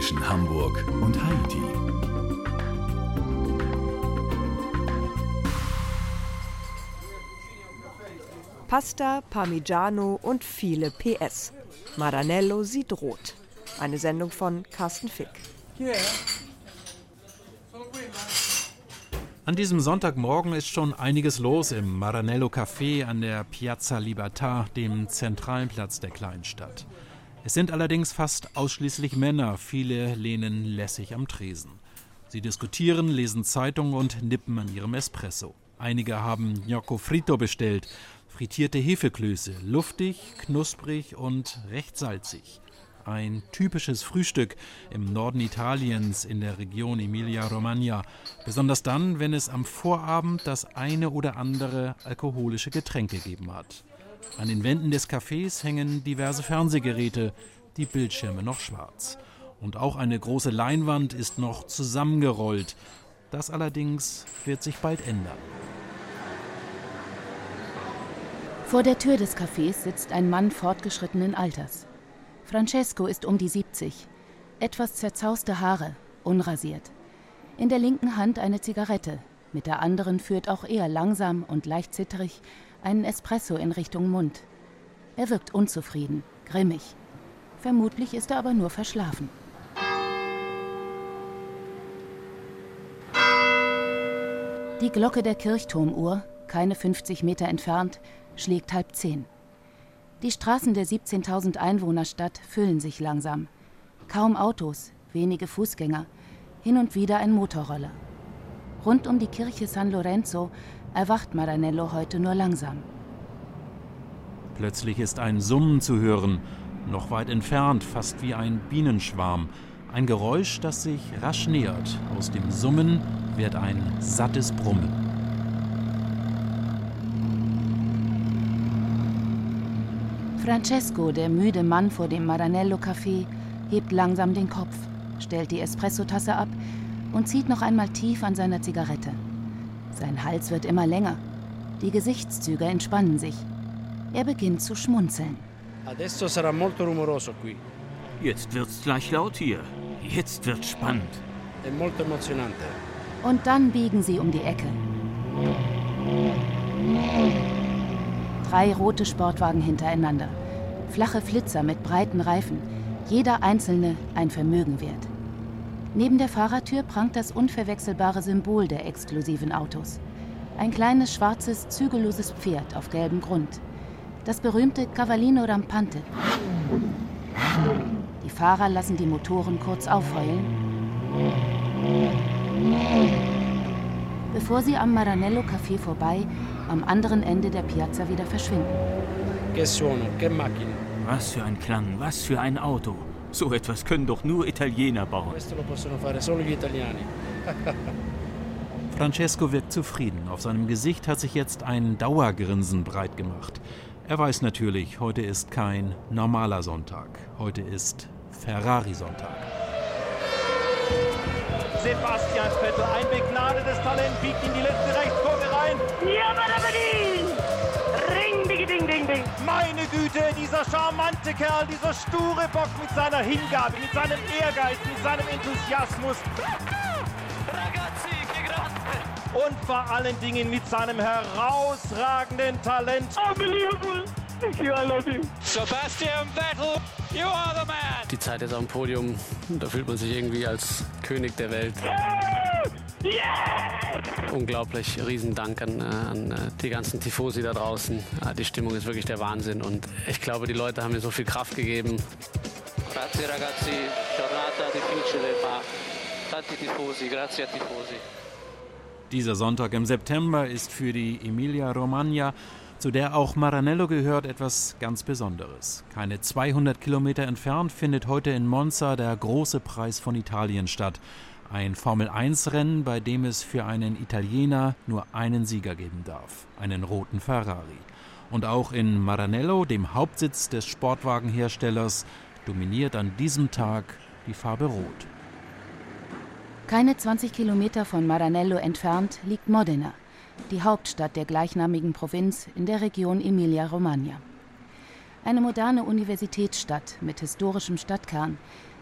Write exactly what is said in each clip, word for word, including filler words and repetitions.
zwischen Hamburg und Haiti. Pasta, Parmigiano und viele P S. Maranello sieht rot. Eine Sendung von Carsten Fick. An diesem Sonntagmorgen ist schon einiges los im Maranello Café an der Piazza Libertà, dem zentralen Platz der kleinen Stadt. Es sind allerdings fast ausschließlich Männer, viele lehnen lässig am Tresen. Sie diskutieren, lesen Zeitungen und nippen an ihrem Espresso. Einige haben Gnocco Fritto bestellt, frittierte Hefeklöße, luftig, knusprig und recht salzig. Ein typisches Frühstück im Norden Italiens in der Region Emilia-Romagna. Besonders dann, wenn es am Vorabend das eine oder andere alkoholische Getränk gegeben hat. An den Wänden des Cafés hängen diverse Fernsehgeräte, die Bildschirme noch schwarz. Und auch eine große Leinwand ist noch zusammengerollt. Das allerdings wird sich bald ändern. Vor der Tür des Cafés sitzt ein Mann fortgeschrittenen Alters. Francesco ist um die siebzig. Etwas zerzauste Haare, unrasiert. In der linken Hand eine Zigarette. Mit der anderen führt auch er langsam und leicht zitterig einen Espresso in Richtung Mund. Er wirkt unzufrieden, grimmig. Vermutlich ist er aber nur verschlafen. Die Glocke der Kirchturmuhr, keine fünfzig Meter entfernt, schlägt halb zehn. Die Straßen der siebzehntausend Einwohnerstadt füllen sich langsam. Kaum Autos, wenige Fußgänger, hin und wieder ein Motorroller. Rund um die Kirche San Lorenzo erwacht Maranello heute nur langsam. Plötzlich ist ein Summen zu hören, noch weit entfernt, fast wie ein Bienenschwarm. Ein Geräusch, das sich rasch nähert. Aus dem Summen wird ein sattes Brummen. Francesco, der müde Mann vor dem Maranello-Café, hebt langsam den Kopf, stellt die Espressotasse ab und zieht noch einmal tief an seiner Zigarette. Sein Hals wird immer länger. Die Gesichtszüge entspannen sich. Er beginnt zu schmunzeln. Adesso sarà molto rumoroso qui. Jetzt wird's gleich laut hier. Jetzt wird's spannend. È molto emozionante. Und dann biegen sie um die Ecke. Drei rote Sportwagen hintereinander. Flache Flitzer mit breiten Reifen. Jeder einzelne ein Vermögen wert. Neben der Fahrertür prangt das unverwechselbare Symbol der exklusiven Autos. Ein kleines, schwarzes, zügelloses Pferd auf gelbem Grund. Das berühmte Cavallino Rampante. Die Fahrer lassen die Motoren kurz aufheulen, bevor sie am Maranello-Café vorbei am anderen Ende der Piazza wieder verschwinden. Che suono, che macchina. Was für ein Klang, was für ein Auto. So etwas können doch nur Italiener bauen. Questo lo possono fare solo gli italiani. Francesco wirkt zufrieden. Auf seinem Gesicht hat sich jetzt ein Dauergrinsen breit gemacht. Er weiß natürlich, heute ist kein normaler Sonntag. Heute ist Ferrari-Sonntag. Sebastian Vettel, ein begnadetes Talent, biegt in die letzte Rechtskurve rein. Ja, Ring, ding, ding, ding, ding. Meine Güte, dieser charmante Kerl, dieser sture Bock mit seiner Hingabe, mit seinem Ehrgeiz, mit seinem Enthusiasmus. Und vor allen Dingen mit seinem herausragenden Talent. Unbelievable. Thank you, I love you. Sebastian Vettel, you are the man. Die Zeit jetzt auf dem Podium, da fühlt man sich irgendwie als König der Welt. Yeah! Yeah! Unglaublich, Riesendank an, an die ganzen Tifosi da draußen. Die Stimmung ist wirklich der Wahnsinn und ich glaube, die Leute haben mir so viel Kraft gegeben. Grazie ragazzi, giornata difficile, ma tanti tifosi, grazie a tifosi. Dieser Sonntag im September ist für die Emilia-Romagna, zu der auch Maranello gehört, etwas ganz Besonderes. Keine zweihundert Kilometer entfernt findet heute in Monza der große Preis von Italien statt. Ein Formel eins Rennen, bei dem es für einen Italiener nur einen Sieger geben darf, einen roten Ferrari. Und auch in Maranello, dem Hauptsitz des Sportwagenherstellers, dominiert an diesem Tag die Farbe Rot. Keine zwanzig Kilometer von Maranello entfernt liegt Modena, die Hauptstadt der gleichnamigen Provinz in der Region Emilia-Romagna. Eine moderne Universitätsstadt mit historischem Stadtkern,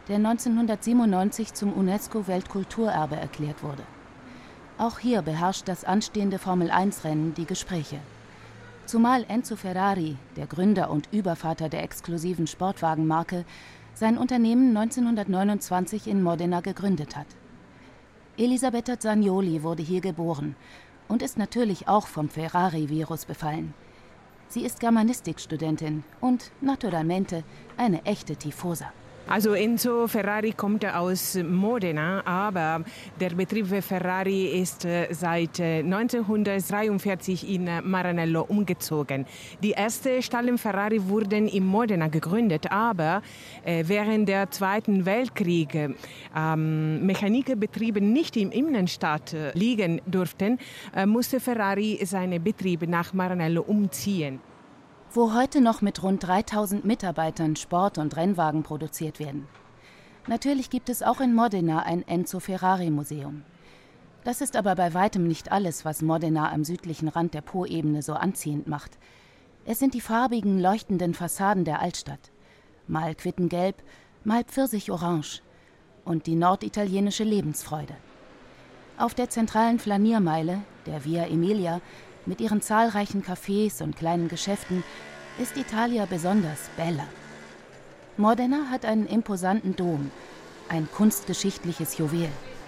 der neunzehnhundertsiebenundneunzig zum UNESCO-Weltkulturerbe erklärt wurde. Auch hier beherrscht das anstehende Formel eins Rennen die Gespräche. Zumal Enzo Ferrari, der Gründer und Übervater der exklusiven Sportwagenmarke, sein Unternehmen neunzehnhundertneunundzwanzig in Modena gegründet hat. Elisabetta Zanioli wurde hier geboren und ist natürlich auch vom Ferrari-Virus befallen. Sie ist Germanistikstudentin und, naturalmente, eine echte Tifosa. Also Enzo Ferrari kommt aus Modena, aber der Betrieb Ferrari ist seit neunzehnhundertdreiundvierzig in Maranello umgezogen. Die ersten Stallen Ferrari wurden in Modena gegründet, aber während der Zweiten Weltkrieg ähm, Mechanikerbetriebe nicht im Innenstadt liegen durften, musste Ferrari seine Betriebe nach Maranello umziehen. Wo heute noch mit rund dreitausend Mitarbeitern Sport- und Rennwagen produziert werden. Natürlich gibt es auch in Modena ein Enzo Ferrari Museum. Das ist aber bei weitem nicht alles, was Modena am südlichen Rand der Po-Ebene so anziehend macht. Es sind die farbigen, leuchtenden Fassaden der Altstadt. Mal quittengelb, mal pfirsichorange. Und die norditalienische Lebensfreude. Auf der zentralen Flaniermeile, der Via Emilia, mit ihren zahlreichen Cafés und kleinen Geschäften ist Italia besonders bella. Modena hat einen imposanten Dom, ein kunstgeschichtliches Juwel.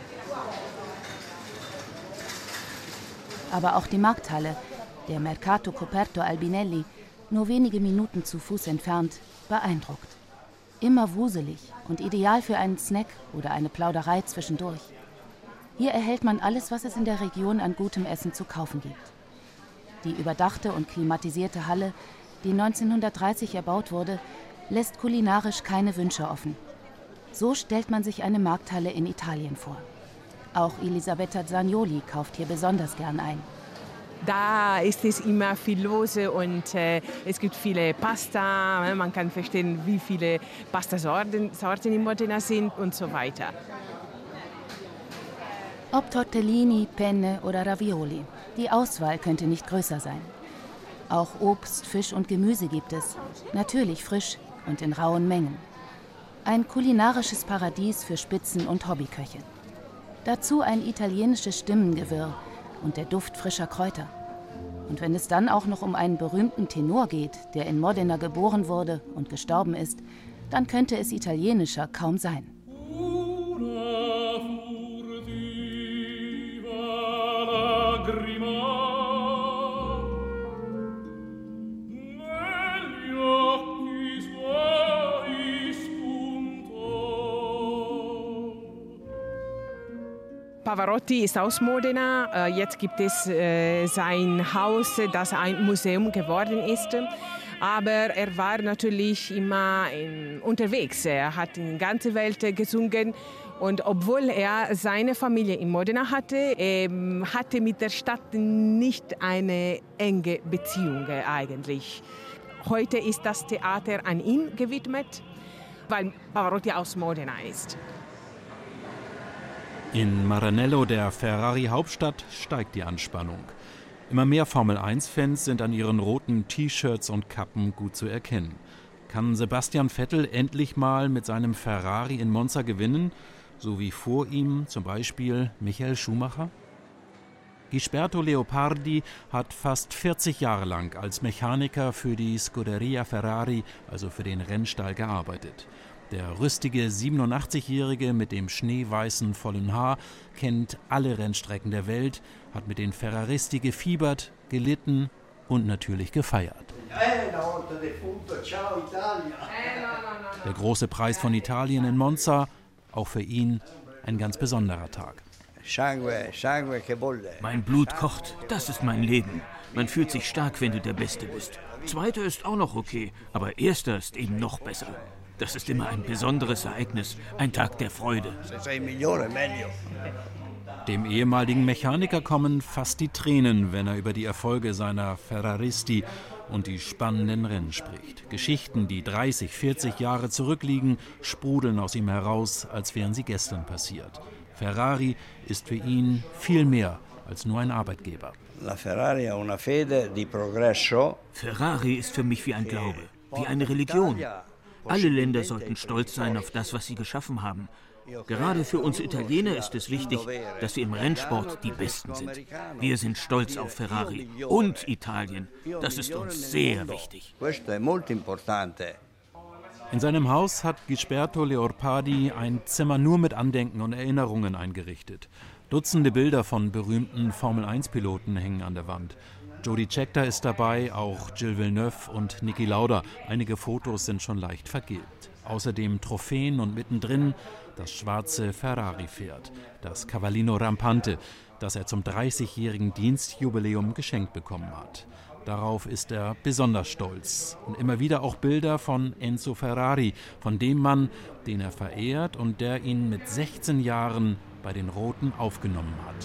Aber auch die Markthalle, der Mercato Coperto Albinelli, nur wenige Minuten zu Fuß entfernt, beeindruckt. Immer wuselig und ideal für einen Snack oder eine Plauderei zwischendurch. Hier erhält man alles, was es in der Region an gutem Essen zu kaufen gibt. Die überdachte und klimatisierte Halle, die neunzehnhundertdreißig erbaut wurde, lässt kulinarisch keine Wünsche offen. So stellt man sich eine Markthalle in Italien vor. Auch Elisabetta Zanioli kauft hier besonders gern ein. Da ist es immer viel los und äh, es gibt viele Pasta. Man kann verstehen, wie viele Pastasorten Sorten in Modena sind und so weiter. Ob Tortellini, Penne oder Ravioli, die Auswahl könnte nicht größer sein. Auch Obst, Fisch und Gemüse gibt es, natürlich frisch und in rauen Mengen. Ein kulinarisches Paradies für Spitzen- und Hobbyköche. Dazu ein italienisches Stimmengewirr und der Duft frischer Kräuter. Und wenn es dann auch noch um einen berühmten Tenor geht, der in Modena geboren wurde und gestorben ist, dann könnte es italienischer kaum sein. Pavarotti ist aus Modena. Jetzt gibt es sein Haus, das ein Museum geworden ist. Aber er war natürlich immer unterwegs. Er hat in der ganzen Welt gesungen. Und obwohl er seine Familie in Modena hatte, ähm, hatte mit der Stadt nicht eine enge Beziehung eigentlich. Heute ist das Theater an ihn gewidmet, weil Pavarotti aus Modena ist. In Maranello, der Ferrari-Hauptstadt, steigt die Anspannung. Immer mehr Formel eins Fans sind an ihren roten T-Shirts und Kappen gut zu erkennen. Kann Sebastian Vettel endlich mal mit seinem Ferrari in Monza gewinnen, so wie vor ihm zum Beispiel Michael Schumacher? Gisberto Leopardi hat fast vierzig Jahre lang als Mechaniker für die Scuderia Ferrari, also für den Rennstall, gearbeitet. Der rüstige siebenundachtzigjährige mit dem schneeweißen vollen Haar kennt alle Rennstrecken der Welt, hat mit den Ferraristi gefiebert, gelitten und natürlich gefeiert. Der große Preis von Italien in Monza, auch für ihn ein ganz besonderer Tag. Mein Blut kocht, das ist mein Leben. Man fühlt sich stark, wenn du der Beste bist. Zweiter ist auch noch okay, aber erster ist eben noch besser. Das ist immer ein besonderes Ereignis, ein Tag der Freude. Dem ehemaligen Mechaniker kommen fast die Tränen, wenn er über die Erfolge seiner Ferraristi und die spannenden Rennen spricht. Geschichten, die dreißig, vierzig Jahre zurückliegen, sprudeln aus ihm heraus, als wären sie gestern passiert. Ferrari ist für ihn viel mehr als nur ein Arbeitgeber. Ferrari ist für mich wie ein Glaube, wie eine Religion. Alle Länder sollten stolz sein auf das, was sie geschaffen haben. Gerade für uns Italiener ist es wichtig, dass wir im Rennsport die Besten sind. Wir sind stolz auf Ferrari und Italien. Das ist uns sehr wichtig. In seinem Haus hat Gisberto Leopardi ein Zimmer nur mit Andenken und Erinnerungen eingerichtet. Dutzende Bilder von berühmten Formel eins Piloten hängen an der Wand. Jody Scheckter ist dabei, auch Gilles Villeneuve und Niki Lauda. Einige Fotos sind schon leicht vergilbt. Außerdem Trophäen und mittendrin das schwarze Ferrari-Pferd, das Cavallino Rampante, das er zum dreißigjährigen Dienstjubiläum geschenkt bekommen hat. Darauf ist er besonders stolz. Und immer wieder auch Bilder von Enzo Ferrari, von dem Mann, den er verehrt und der ihn mit sechzehn Jahren bei den Roten aufgenommen hat.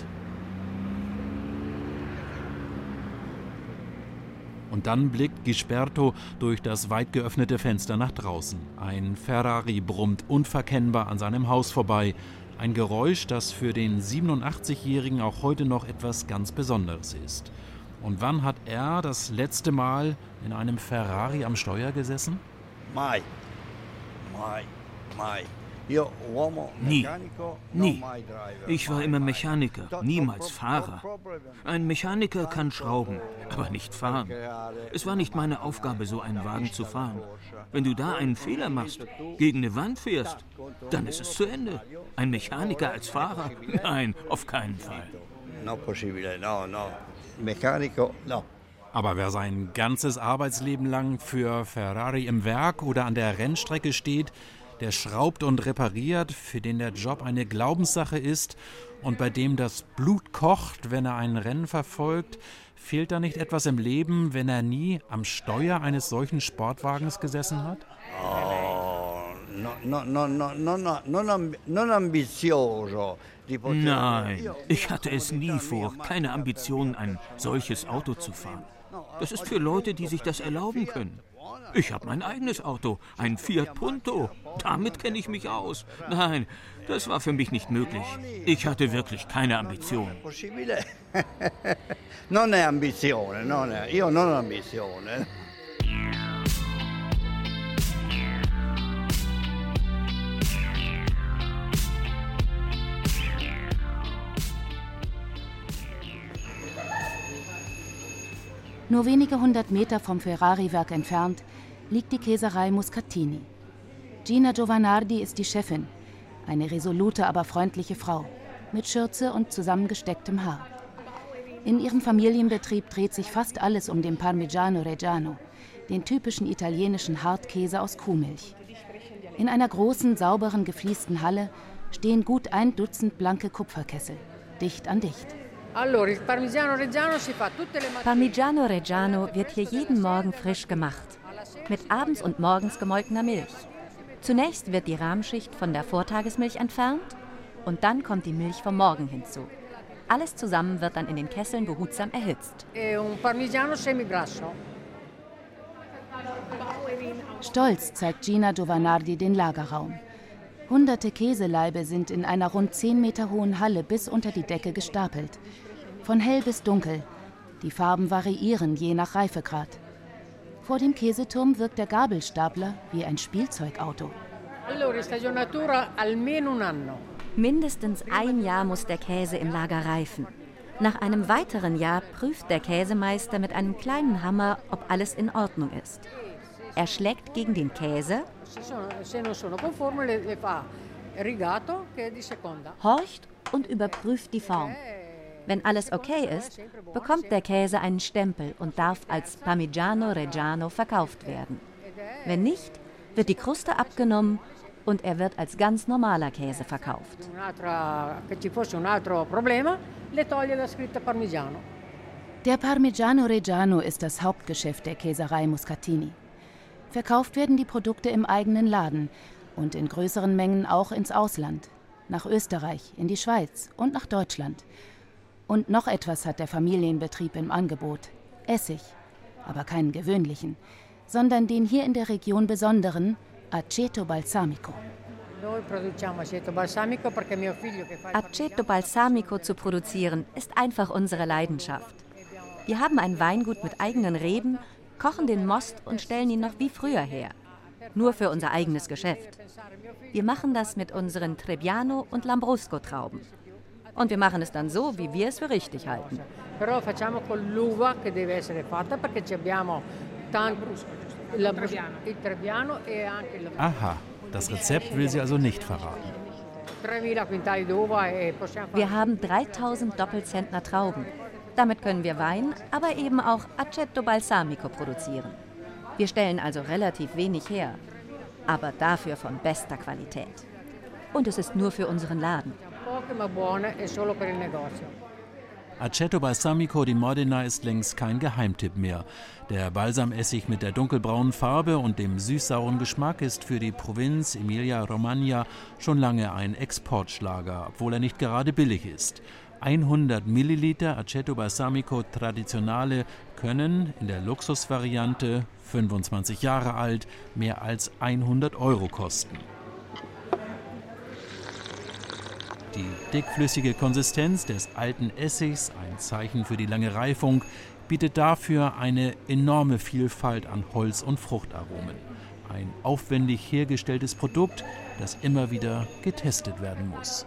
Und dann blickt Gisberto durch das weit geöffnete Fenster nach draußen. Ein Ferrari brummt unverkennbar an seinem Haus vorbei. Ein Geräusch, das für den siebenundachtzigjährigen auch heute noch etwas ganz Besonderes ist. Und wann hat er das letzte Mal in einem Ferrari am Steuer gesessen? Mai, mai, mai. Nie, nie. Ich war immer Mechaniker, niemals Fahrer. Ein Mechaniker kann schrauben, aber nicht fahren. Es war nicht meine Aufgabe, so einen Wagen zu fahren. Wenn du da einen Fehler machst, gegen eine Wand fährst, dann ist es zu Ende. Ein Mechaniker als Fahrer? Nein, auf keinen Fall. No possibile, no, no. Mechanico, no. Aber wer sein ganzes Arbeitsleben lang für Ferrari im Werk oder an der Rennstrecke steht, der schraubt und repariert, für den der Job eine Glaubenssache ist und bei dem das Blut kocht, wenn er ein Rennen verfolgt, fehlt da nicht etwas im Leben, wenn er nie am Steuer eines solchen Sportwagens gesessen hat? Oh, no, no, no, no, no, no, non, non ambizioso. Nein, ich hatte es nie vor, keine Ambition, ein solches Auto zu fahren. Das ist für Leute, die sich das erlauben können. Ich habe mein eigenes Auto, ein Fiat Punto. Damit kenne ich mich aus. Nein, das war für mich nicht möglich. Ich hatte wirklich keine Ambition. Non è ambizione, non è, io non ho ambizione. Nur wenige hundert Meter vom Ferrari-Werk entfernt liegt die Käserei Muscatini. Gina Giovanardi ist die Chefin, eine resolute, aber freundliche Frau, mit Schürze und zusammengestecktem Haar. In ihrem Familienbetrieb dreht sich fast alles um den Parmigiano Reggiano, den typischen italienischen Hartkäse aus Kuhmilch. In einer großen, sauberen, gefliesten Halle stehen gut ein Dutzend blanke Kupferkessel, dicht an dicht. Parmigiano Reggiano wird hier jeden Morgen frisch gemacht, mit abends und morgens gemolkener Milch. Zunächst wird die Rahmschicht von der Vortagesmilch entfernt und dann kommt die Milch vom Morgen hinzu. Alles zusammen wird dann in den Kesseln behutsam erhitzt. Stolz zeigt Gina Giovanardi den Lagerraum. Hunderte Käselaibe sind in einer rund zehn Meter hohen Halle bis unter die Decke gestapelt. Von hell bis dunkel. Die Farben variieren je nach Reifegrad. Vor dem Käseturm wirkt der Gabelstapler wie ein Spielzeugauto. Mindestens ein Jahr muss der Käse im Lager reifen. Nach einem weiteren Jahr prüft der Käsemeister mit einem kleinen Hammer, ob alles in Ordnung ist. Er schlägt gegen den Käse, horcht und überprüft die Form. Wenn alles okay ist, bekommt der Käse einen Stempel und darf als Parmigiano Reggiano verkauft werden. Wenn nicht, wird die Kruste abgenommen und er wird als ganz normaler Käse verkauft. Der Parmigiano Reggiano ist das Hauptgeschäft der Käserei Muscatini. Verkauft werden die Produkte im eigenen Laden und in größeren Mengen auch ins Ausland, nach Österreich, in die Schweiz und nach Deutschland. Und noch etwas hat der Familienbetrieb im Angebot: Essig, aber keinen gewöhnlichen, sondern den hier in der Region besonderen Aceto Balsamico. Aceto Balsamico zu produzieren ist einfach unsere Leidenschaft. Wir haben ein Weingut mit eigenen Reben, kochen den Most und stellen ihn noch wie früher her. nur für unser eigenes Geschäft. Wir machen das mit unseren Trebbiano- und Lambrusco-Trauben. Und wir machen es dann so, wie wir es für richtig halten. Aha, das Rezept will sie also nicht verraten. Wir haben dreitausend Doppelzentner Trauben. Damit können wir Wein, aber eben auch Aceto Balsamico produzieren. Wir stellen also relativ wenig her, aber dafür von bester Qualität. Und es ist nur für unseren Laden. Aceto Balsamico di Modena ist längst kein Geheimtipp mehr. Der Balsamessig mit der dunkelbraunen Farbe und dem süß-sauren Geschmack ist für die Provinz Emilia-Romagna schon lange ein Exportschlager, obwohl er nicht gerade billig ist. hundert Milliliter Aceto Balsamico Tradizionale können in der Luxusvariante, fünfundzwanzig Jahre alt, mehr als hundert Euro kosten. Die dickflüssige Konsistenz des alten Essigs, ein Zeichen für die lange Reifung, bietet dafür eine enorme Vielfalt an Holz- und Fruchtaromen. Ein aufwendig hergestelltes Produkt, das immer wieder getestet werden muss.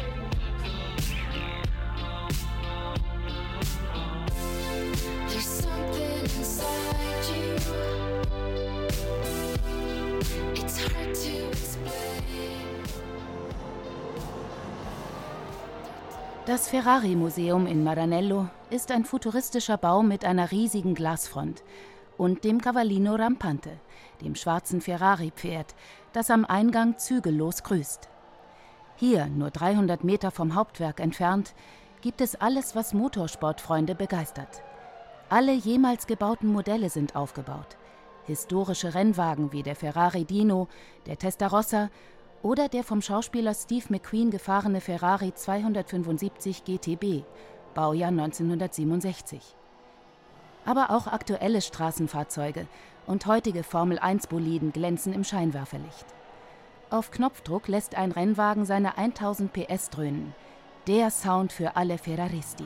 Das Ferrari-Museum in Maranello ist ein futuristischer Bau mit einer riesigen Glasfront und dem Cavallino Rampante, dem schwarzen Ferrari-Pferd, das am Eingang zügellos grüßt. Hier, nur dreihundert Meter vom Hauptwerk entfernt, gibt es alles, was Motorsportfreunde begeistert. Alle jemals gebauten Modelle sind aufgebaut. Historische Rennwagen wie der Ferrari Dino, der Testarossa oder der vom Schauspieler Steve McQueen gefahrene Ferrari zweihundertfünfundsiebzig G T B, Baujahr neunzehnhundertsiebenundsechzig. Aber auch aktuelle Straßenfahrzeuge und heutige Formel eins Boliden glänzen im Scheinwerferlicht. Auf Knopfdruck lässt ein Rennwagen seine tausend P S dröhnen. Der Sound für alle Ferraristi.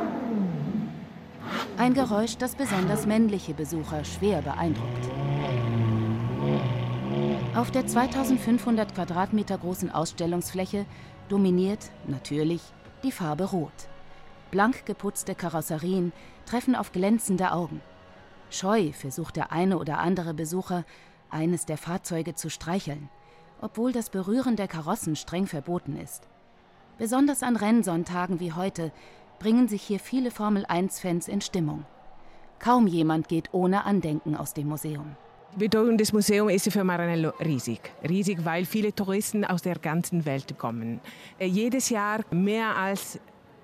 Ein Geräusch, das besonders männliche Besucher schwer beeindruckt. Auf der zweitausendfünfhundert Quadratmeter großen Ausstellungsfläche dominiert, natürlich, die Farbe Rot. Blank geputzte Karosserien treffen auf glänzende Augen. Scheu versucht der eine oder andere Besucher, eines der Fahrzeuge zu streicheln, obwohl das Berühren der Karossen streng verboten ist. Besonders an Rennsonntagen wie heute bringen sich hier viele Formel eins Fans in Stimmung. Kaum jemand geht ohne Andenken aus dem Museum. Die Bedeutung des Museums ist für Maranello riesig. Riesig, weil viele Touristen aus der ganzen Welt kommen. Äh, jedes Jahr mehr als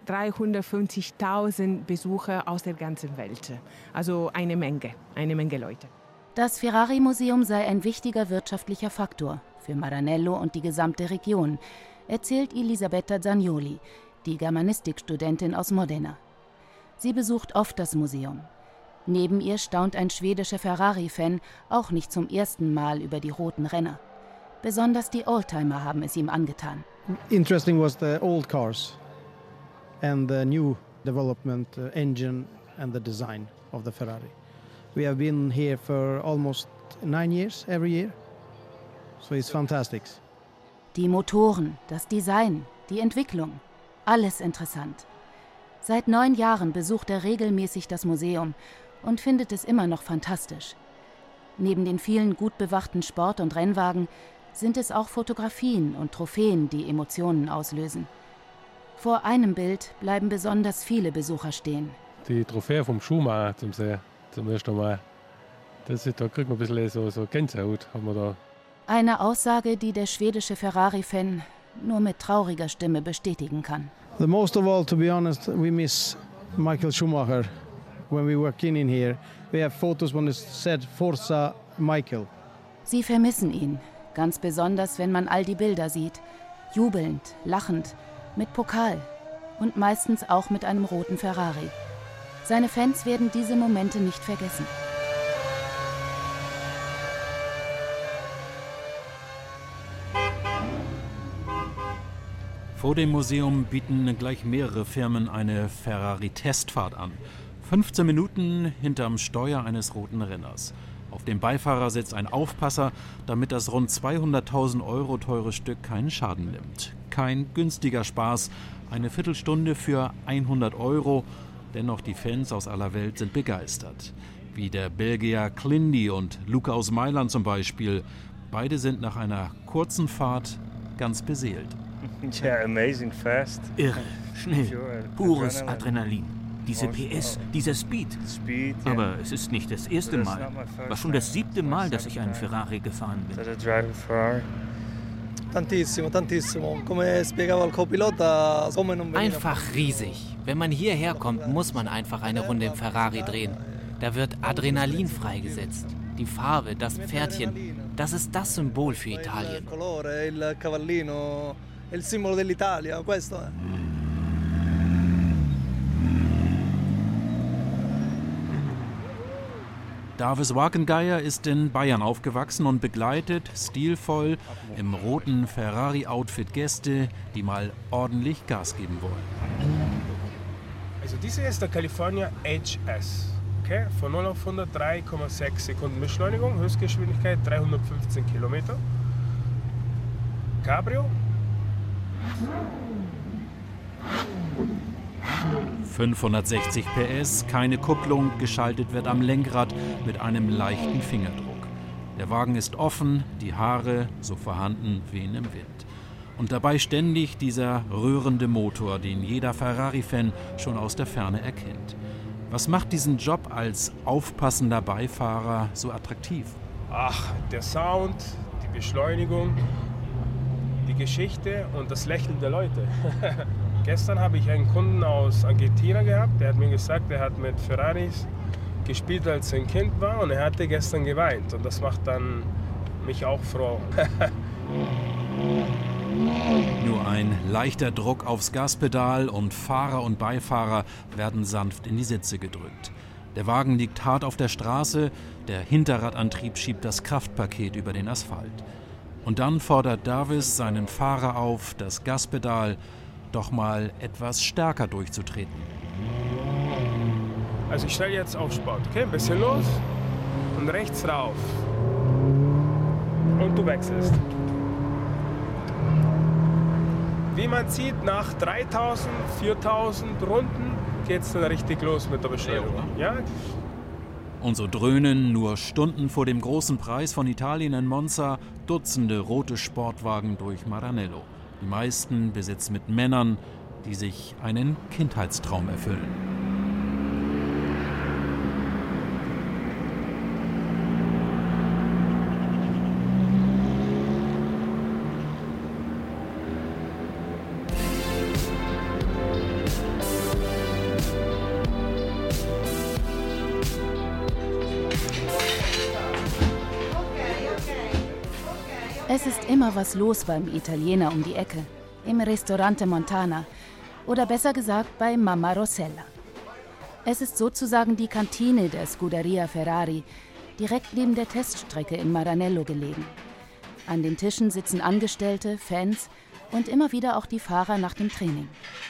dreihundertfünfzigtausend Besucher aus der ganzen Welt. Also eine Menge, eine Menge Leute. Das Ferrari-Museum sei ein wichtiger wirtschaftlicher Faktor für Maranello und die gesamte Region, erzählt Elisabetta Zanioli, die Germanistikstudentin aus Modena. Sie besucht oft das Museum. Neben ihr staunt ein schwedischer Ferrari-Fan auch nicht zum ersten Mal über die roten Renner. Besonders die Oldtimer haben es ihm angetan. Interesting was the old cars and the new development uh, engine and the design of the Ferrari. We have been here for almost nine years every year, so it's fantastic. Die Motoren, das Design, die Entwicklung, alles interessant. Seit neun Jahren besucht er regelmäßig das Museum und findet es immer noch fantastisch. Neben den vielen gut bewachten Sport- und Rennwagen sind es auch Fotografien und Trophäen, die Emotionen auslösen. Vor einem Bild bleiben besonders viele Besucher stehen. Die Trophäe vom Schumacher zum Sehen, zum ersten Mal. Das ist, da kriegt man ein bisschen so, so Gänsehaut. Haben wir da. Eine Aussage, die der schwedische Ferrari-Fan nur mit trauriger Stimme bestätigen kann. The most of all, to be honest, we miss Michael Schumacher. When we walk in, in here, we have photos when it said Forza Michael. Sie vermissen ihn, ganz besonders, wenn man all die Bilder sieht. Jubelnd, lachend, mit Pokal und meistens auch mit einem roten Ferrari. Seine Fans werden diese Momente nicht vergessen. Vor dem Museum bieten gleich mehrere Firmen eine Ferrari-Testfahrt an. fünfzehn Minuten hinterm Steuer eines roten Renners. Auf dem Beifahrersitz ein Aufpasser, damit das rund zweihunderttausend Euro teure Stück keinen Schaden nimmt. Kein günstiger Spaß, eine Viertelstunde für hundert Euro. Dennoch die Fans aus aller Welt sind begeistert. Wie der Belgier Klindy und Luca aus Mailand zum Beispiel. Beide sind nach einer kurzen Fahrt ganz beseelt. Irre, schnell, pures Adrenalin. Diese P S, dieser Speed. Aber es ist nicht das erste Mal. War schon das siebte Mal, dass ich einen Ferrari gefahren bin. Einfach riesig. Wenn man hierher kommt, muss man einfach eine Runde im Ferrari drehen. Da wird Adrenalin freigesetzt. Die Farbe, das Pferdchen, das ist das Symbol für Italien. Davis Wakengeier ist in Bayern aufgewachsen und begleitet stilvoll im roten Ferrari-Outfit Gäste, die mal ordentlich Gas geben wollen. Also diese ist der California H S. Okay? Von null auf hundert drei Komma sechs Sekunden Beschleunigung, Höchstgeschwindigkeit dreihundertfünfzehn Kilometer. Cabrio. fünfhundertsechzig P S, keine Kupplung, geschaltet wird am Lenkrad mit einem leichten Fingerdruck. Der Wagen ist offen, die Haare so vorhanden wehen im Wind. Und dabei ständig dieser rührende Motor, den jeder Ferrari-Fan schon aus der Ferne erkennt. Was macht diesen Job als aufpassender Beifahrer so attraktiv? Ach, der Sound, die Beschleunigung, die Geschichte und das Lächeln der Leute. Gestern habe ich einen Kunden aus Argentinien gehabt, der hat mir gesagt, er hat mit Ferraris gespielt, als er ein Kind war, und er hatte gestern geweint. Und das macht dann mich auch froh. Nur ein leichter Druck aufs Gaspedal und Fahrer und Beifahrer werden sanft in die Sitze gedrückt. Der Wagen liegt hart auf der Straße, der Hinterradantrieb schiebt das Kraftpaket über den Asphalt. Und dann fordert Davis seinen Fahrer auf, das Gaspedal doch mal etwas stärker durchzutreten. Also ich stelle jetzt auf Sport, okay? Ein bisschen los und rechts rauf. Und du wechselst. Wie man sieht, nach dreitausend, viertausend Runden geht es dann richtig los mit der Beschleunigung. Ja? Und so dröhnen nur Stunden vor dem großen Preis von Italien in Monza Dutzende rote Sportwagen durch Maranello. Die meisten besetzt mit Männern, die sich einen Kindheitstraum erfüllen. Es ist immer was los beim Italiener um die Ecke, im Ristorante Montana oder besser gesagt bei Mama Rossella. Es ist sozusagen die Kantine der Scuderia Ferrari, direkt neben der Teststrecke in Maranello gelegen. An den Tischen sitzen Angestellte, Fans und immer wieder auch die Fahrer nach dem Training.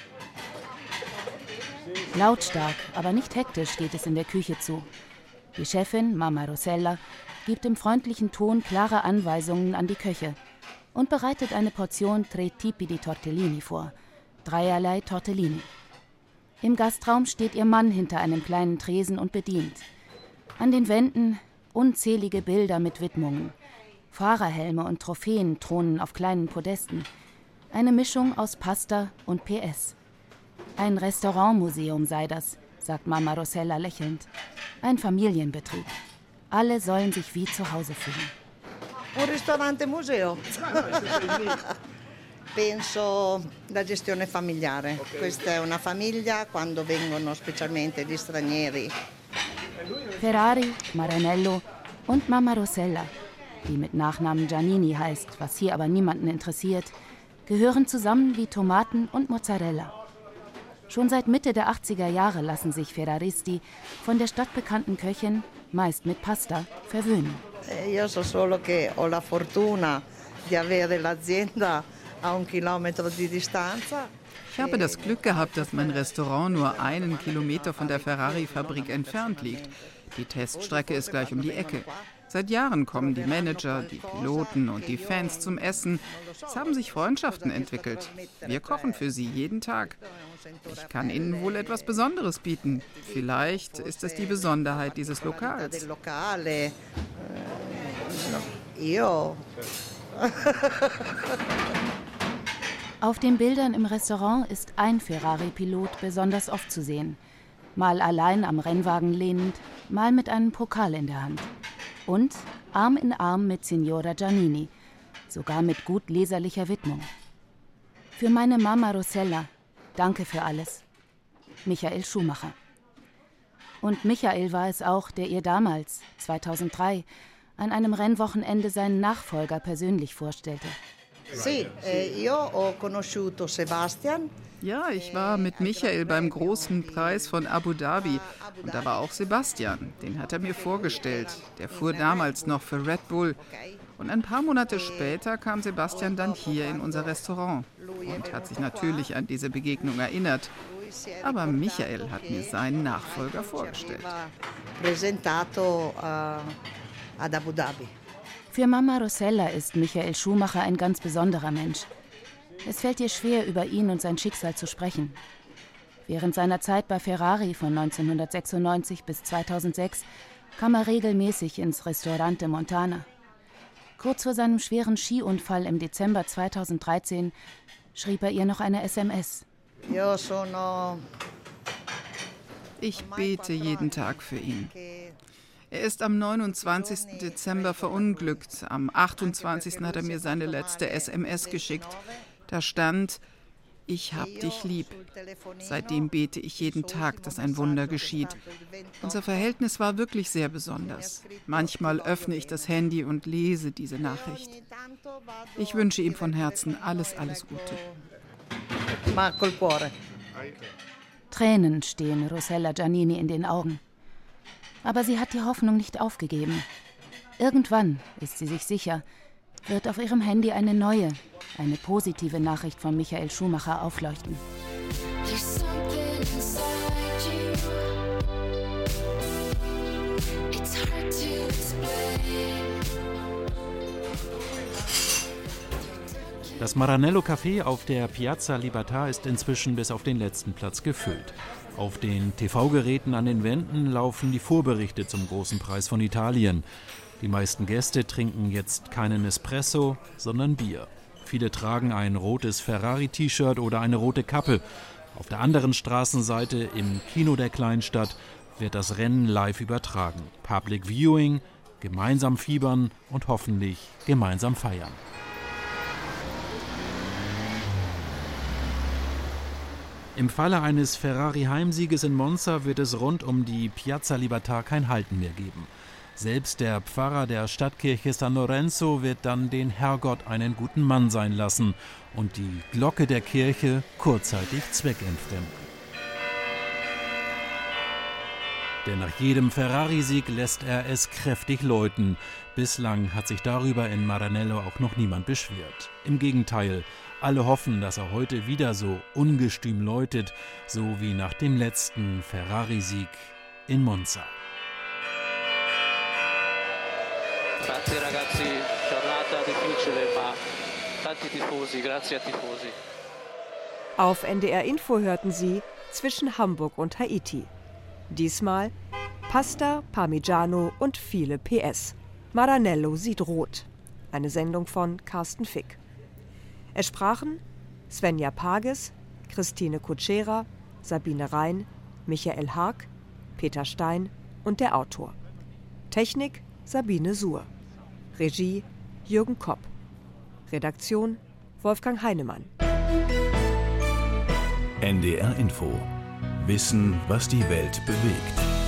Lautstark, aber nicht hektisch geht es in der Küche zu. Die Chefin, Mama Rossella, gibt im freundlichen Ton klare Anweisungen an die Köche und bereitet eine Portion Tre Tipi di Tortellini vor, dreierlei Tortellini. Im Gastraum steht ihr Mann hinter einem kleinen Tresen und bedient. An den Wänden unzählige Bilder mit Widmungen. Fahrerhelme und Trophäen thronen auf kleinen Podesten. Eine Mischung aus Pasta und P S. Ein Restaurantmuseum sei das, sagt Mama Rossella lächelnd. Ein Familienbetrieb. Alle sollen sich wie zu Hause fühlen. Un ristorante museo. Penso la gestione familiare. Questa è una famiglia quando vengono specialmente gli stranieri. Ferrari, Maranello und Mama Rossella, die mit Nachnamen Giannini heißt, was hier aber niemanden interessiert, gehören zusammen wie Tomaten und Mozzarella. Schon seit Mitte der achtziger Jahre lassen sich Ferraristi von der stadtbekannten Köchin, meist mit Pasta, verwöhnen. Io so solo che ho la fortuna di avere l'azienda a un chilometro di distanza. Ich habe das Glück gehabt, dass mein Restaurant nur einen Kilometer von der Ferrari-Fabrik entfernt liegt. Die Teststrecke ist gleich um die Ecke. Seit Jahren kommen die Manager, die Piloten und die Fans zum Essen. Es haben sich Freundschaften entwickelt. Wir kochen für sie jeden Tag. Ich kann Ihnen wohl etwas Besonderes bieten. Vielleicht ist es die Besonderheit dieses Lokals. Auf den Bildern im Restaurant ist ein Ferrari-Pilot besonders oft zu sehen. Mal allein am Rennwagen lehnend, mal mit einem Pokal in der Hand. Und Arm in Arm mit Signora Giannini, sogar mit gut leserlicher Widmung. Für meine Mama Rossella, danke für alles. Michael Schumacher. Und Michael war es auch, der ihr damals, zweitausenddrei, an einem Rennwochenende seinen Nachfolger persönlich vorstellte. Sì, io ho conosciuto Sebastian. Ja, ich war mit Michael beim großen Preis von Abu Dhabi. Und da war auch Sebastian. Den hat er mir vorgestellt. Der fuhr damals noch für Red Bull. Und ein paar Monate später kam Sebastian dann hier in unser Restaurant und hat sich natürlich an diese Begegnung erinnert. Aber Michael hat mir seinen Nachfolger vorgestellt. Presentato ad Abu Dhabi. Für Mama Rossella ist Michael Schumacher ein ganz besonderer Mensch. Es fällt ihr schwer, über ihn und sein Schicksal zu sprechen. Während seiner Zeit bei Ferrari von neunzehnhundertsechsundneunzig bis zweitausendsechs kam er regelmäßig ins Ristorante Montana. Kurz vor seinem schweren Skiunfall im Dezember zweitausenddreizehn schrieb er ihr noch eine S M S. Ich bete jeden Tag für ihn. Er ist am neunundzwanzigsten Dezember verunglückt. Am achtundzwanzigsten hat er mir seine letzte S M S geschickt. Da stand: Ich hab dich lieb. Seitdem bete ich jeden Tag, dass ein Wunder geschieht. Unser Verhältnis war wirklich sehr besonders. Manchmal öffne ich das Handy und lese diese Nachricht. Ich wünsche ihm von Herzen alles, alles Gute. Tränen stehen Rossella Giannini in den Augen. Aber sie hat die Hoffnung nicht aufgegeben. Irgendwann, ist sie sich sicher, wird auf ihrem Handy eine neue, eine positive Nachricht von Michael Schumacher aufleuchten. Das Maranello Café auf der Piazza Libertà ist inzwischen bis auf den letzten Platz gefüllt. Auf den T V-Geräten an den Wänden laufen die Vorberichte zum Großen Preis von Italien. Die meisten Gäste trinken jetzt keinen Espresso, sondern Bier. Viele tragen ein rotes Ferrari-T-Shirt oder eine rote Kappe. Auf der anderen Straßenseite, im Kino der Kleinstadt, wird das Rennen live übertragen. Public Viewing, gemeinsam fiebern und hoffentlich gemeinsam feiern. Im Falle eines Ferrari-Heimsieges in Monza wird es rund um die Piazza Libertà kein Halten mehr geben. Selbst der Pfarrer der Stadtkirche San Lorenzo wird dann den Herrgott einen guten Mann sein lassen und die Glocke der Kirche kurzzeitig zweckentfremden. Denn nach jedem Ferrari-Sieg lässt er es kräftig läuten. Bislang hat sich darüber in Maranello auch noch niemand beschwert. Im Gegenteil, alle hoffen, dass er heute wieder so ungestüm läutet, so wie nach dem letzten Ferrari-Sieg in Monza. Grazie ragazzi, giornata difficile, ma tanti tifosi, grazie a tifosi. Auf N D R Info hörten Sie Zwischen Hamburg und Haiti. Diesmal Pasta, Parmigiano und viele P S. Maranello sieht rot. Eine Sendung von Carsten Fick. Es sprachen Svenja Pages, Christine Kutschera, Sabine Rhein, Michael Haag, Peter Stein und der Autor. Technik Sabine Suhr. Regie Jürgen Kopp. Redaktion Wolfgang Heinemann. N D R Info. Wissen, was die Welt bewegt.